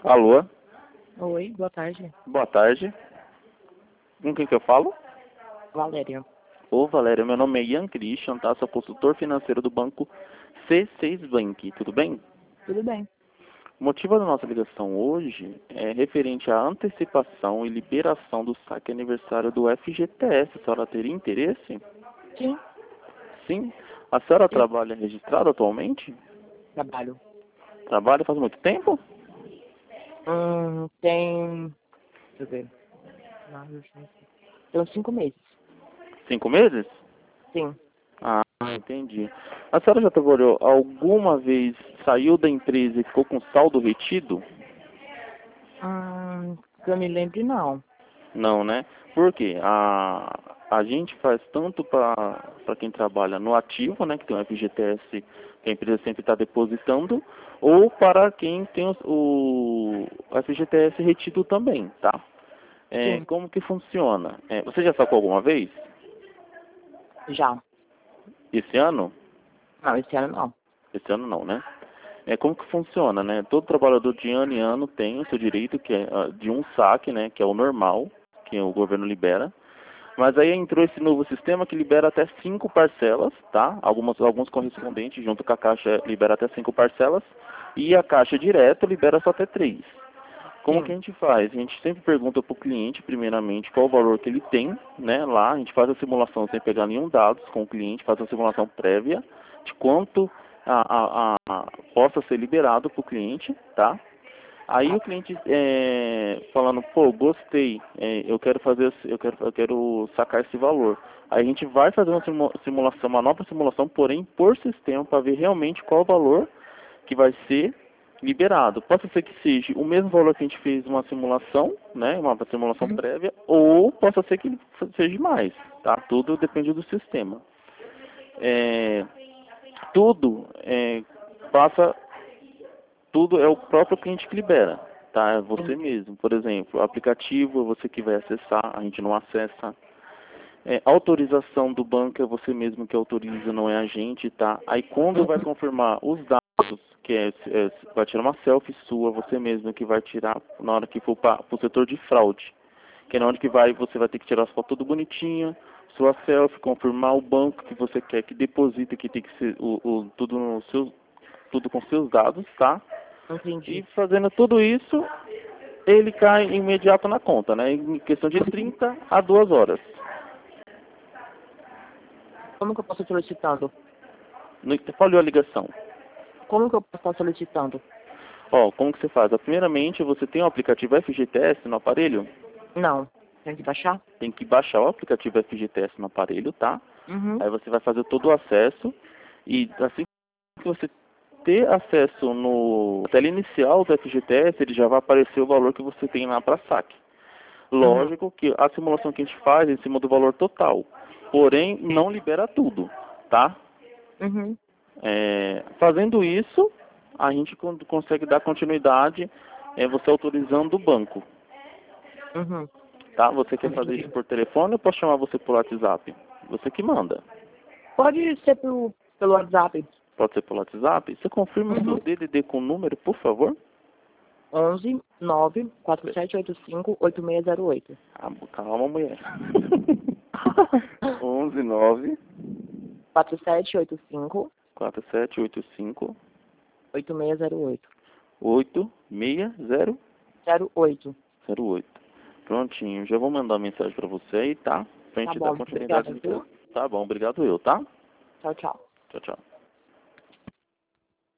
Alô? Oi, boa tarde. Boa tarde. Com quem que eu falo? Valéria. Ô, Valéria, meu nome é Ian Christian, tá? Sou consultor financeiro do banco C6 Bank, tudo bem? Tudo bem? O motivo da nossa ligação hoje é referente à antecipação e liberação do saque aniversário do FGTS. A senhora teria interesse? Sim, Sim. A senhora sim. trabalha registrada atualmente? Trabalho. Trabalha faz muito tempo? Tem... Deixa eu ver. Tem uns 5 meses. 5 meses? Sim. Ah, entendi. A senhora já trabalhou alguma vez, saiu da empresa e ficou com saldo retido? Que eu me lembre, não. Não, né? Por quê? A gente faz tanto para quem trabalha no ativo, né, que tem o FGTS que a empresa sempre está depositando, ou para quem tem o FGTS retido também, tá? Sim, Como que funciona? Você já sacou alguma vez? já. Esse ano? Não, esse ano não. Esse ano não, né? Como que funciona, né? Todo trabalhador de ano em ano tem o seu direito, que é de um saque, né? Que é o normal, que o governo libera. Mas aí entrou esse novo sistema que libera até 5 parcelas, tá? Alguns correspondentes, junto com a Caixa, libera até 5 parcelas. E a Caixa direto libera só até 3. Como que Sim. a gente faz? A gente sempre pergunta para o cliente, primeiramente, qual o valor que ele tem, né? Lá a gente faz a simulação sem pegar nenhum dados com o cliente, faz a simulação prévia de quanto possa ser liberado para o cliente, tá? Aí o cliente falando, pô, gostei, eu quero fazer, eu quero sacar esse valor. Aí a gente vai fazer uma simulação, uma nova simulação, porém por sistema, para ver realmente qual o valor que vai ser liberado. Pode ser que seja o mesmo valor que a gente fez uma simulação, né, uma simulação Uhum. prévia, ou possa ser que seja mais, tá? Tudo depende do sistema. É, tudo passa, tudo é o próprio cliente que libera, tá? É você mesmo. Por exemplo, o aplicativo é você que vai acessar, a gente não acessa. Autorização do banco é você mesmo que autoriza, não é a gente, tá? Aí quando vai confirmar os dados, que vai tirar uma selfie sua, você mesmo que vai tirar na hora que for para o setor de fraude. Que é na hora que você vai ter que tirar as fotos tudo bonitinha, sua selfie, confirmar o banco que você quer que deposita, que tem que ser tudo tudo com seus dados, tá? E Entendi. fazendo tudo isso, ele cai imediato na conta, né? Em questão de 30 a 2 horas. Como que eu posso estar solicitando? Falhou a ligação. Como que eu posso estar solicitando? Ó, como que você faz? Primeiramente, você tem o aplicativo FGTS no aparelho? Não. Tem que baixar? Tem que baixar o aplicativo FGTS no aparelho, tá? Uhum. Aí você vai fazer todo o acesso e assim que você ter acesso no tela inicial do FGTS, ele já vai aparecer o valor que você tem lá para saque. Uhum. Lógico que a simulação que a gente faz é em cima do valor total, porém não libera tudo, tá? Uhum. Fazendo isso, a gente consegue dar continuidade, você autorizando o banco, Uhum. tá? Você quer fazer isso Entendi. por telefone ou posso chamar você por WhatsApp? Você que manda. Pode ser pelo WhatsApp. Pode ser por WhatsApp? Você confirma o seu Uhum. DDD com o número, por favor? 11 9 4785 8608. Calma, mulher. 11 9 4785 4785 8608. 8608. 08. Prontinho, já vou mandar uma mensagem pra você aí, tá? Pra Tá gente dar bom. continuidade Obrigada, no viu? teu. Tá bom, obrigado eu, tá? Tchau, tchau. Tchau, tchau.